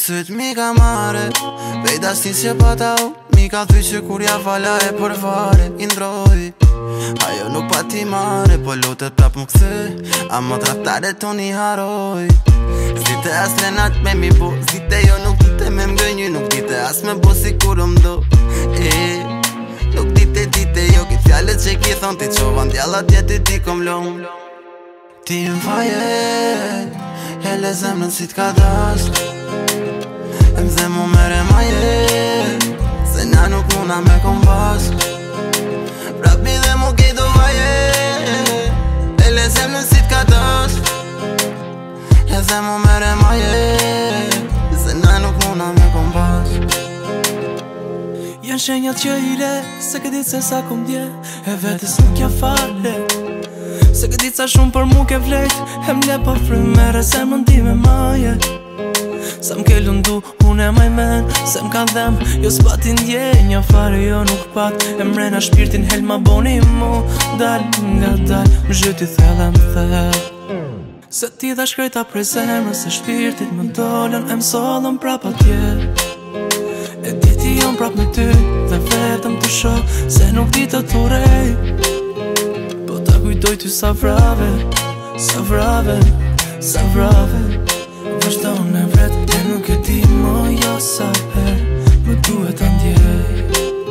syt mi ka mare Vejda s'ti që pata u Mi ka thuj që kur ja vala e për fare I ndroj Ajo nuk pa ti mare Po lutet prap më kthy A më traftare ton I haroj Zdite as lenat me mi bo Zdite jo nuk dite me mgënjy Nuk dite as me bo si kur do Nuk dite jo Ki fjallet që ki thon Ti qovan djalla tjeti ti kom lom Ti m'faje Hele zemrën si t'ka dasht M'dhe mu mere maje Se na nuk muna me kom pas Prap mi dhe mu kejto vaje Hele zemrën si t'ka dasht M'dhe mu mere maje Se na nuk muna me kom pas Janë shenjat që I le Se këtë ditë se sa kom dje E vetës nuk ja fale Se këtë ditë sa shumë për mu ke vlejt E m'le pa frymere se më ndi me maje Sa m'ke lundu unë e maj men Se m'ka dhem jo s'pati ndjenja fare jo nuk pat E mrena shpirtin hel ma boni mu Dal nga dal m'zhyti thella m'thell Se ti dha shkrejta prej zemrës Se shpirtit më dollën E m'sollën prap atje E diti jon prap me ty Dhe vetëm të shoh Se nuk di të t'urej Po ta kujtoj ty sa vrave Sa vrave Sa vrave Vazhdon e vet E nuk e di më jo sa her Më duhet ta ndjej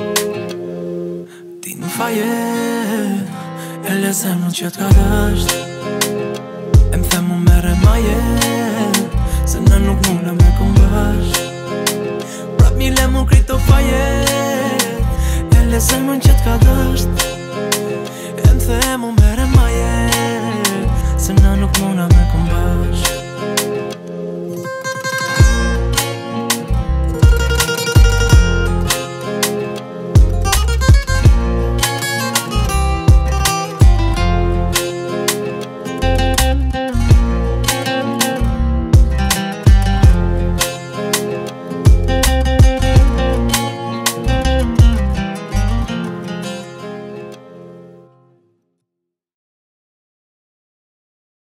Ti m'faje E le zemrën që t'ka dasht E m'the mu mere maje Se na nuk muna me kom basht Prap mi le mu krito faje E le zemrën që t'ka dasht E m'the mu mere maje Se na nuk muna me kom basht